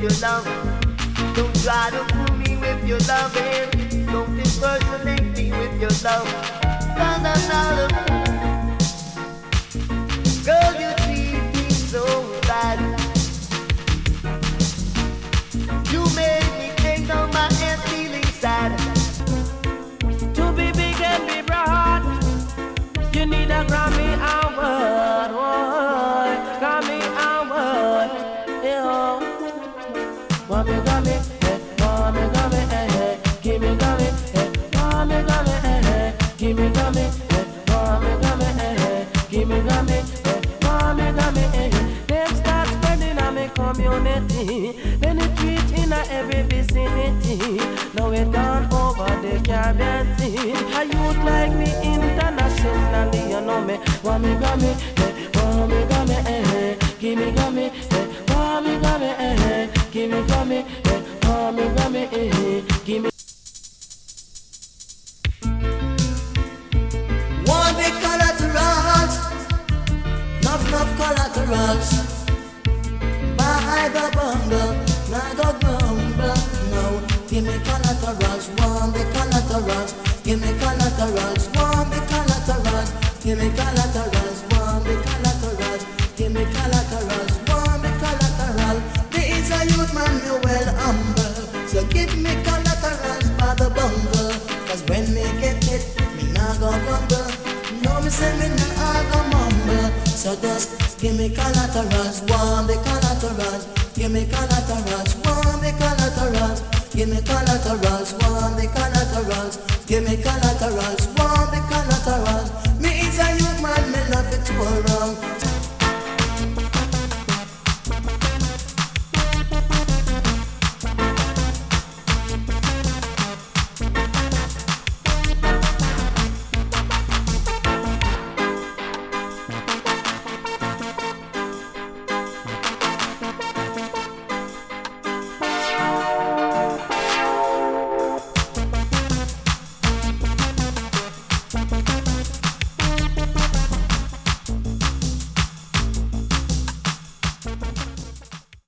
your love. Don't try to fool me with your loving. Don't impersonate me with your love. 'Cause I'm not a fool. Girl, you treat me so bad. You made me think of my hand feeling sad. To be big and be broad, you need a Grammy award. Oh, Grammy award. Yeah. Want me Grammy, want me Grammy, give me Grammy, want me Grammy, give me Grammy, want me Grammy, give me Grammy, want me Grammy. Them start spreading on me community, penetrate in every vicinity. Now it gone over the Caribbean Sea. A youth like me internationally, you know me. Want me Grammy, want me Grammy, give me Grammy, want me Grammy, give me Grammy, want me Grammy, give me. One big collaterals, enough collaterals. Buy the bundle, not the grumble. No, give me collaterals, one big collaterals. Give me collaterals, one big collaterals. Give me collaterals, one big collaterals. Give me collaterals, one big collateral. These are youth man, you well humble. So give me collaterals by the bundle. 'Cause when me get it, me nah go grumble. No, me say me nah go mumble. So just give me collaterals, one big collaterals. Give me collaterals, one big collaterals. Give me collaterals, one big collaterals. Give me collaterals, one big collaterals. Me is a youth man, me love it to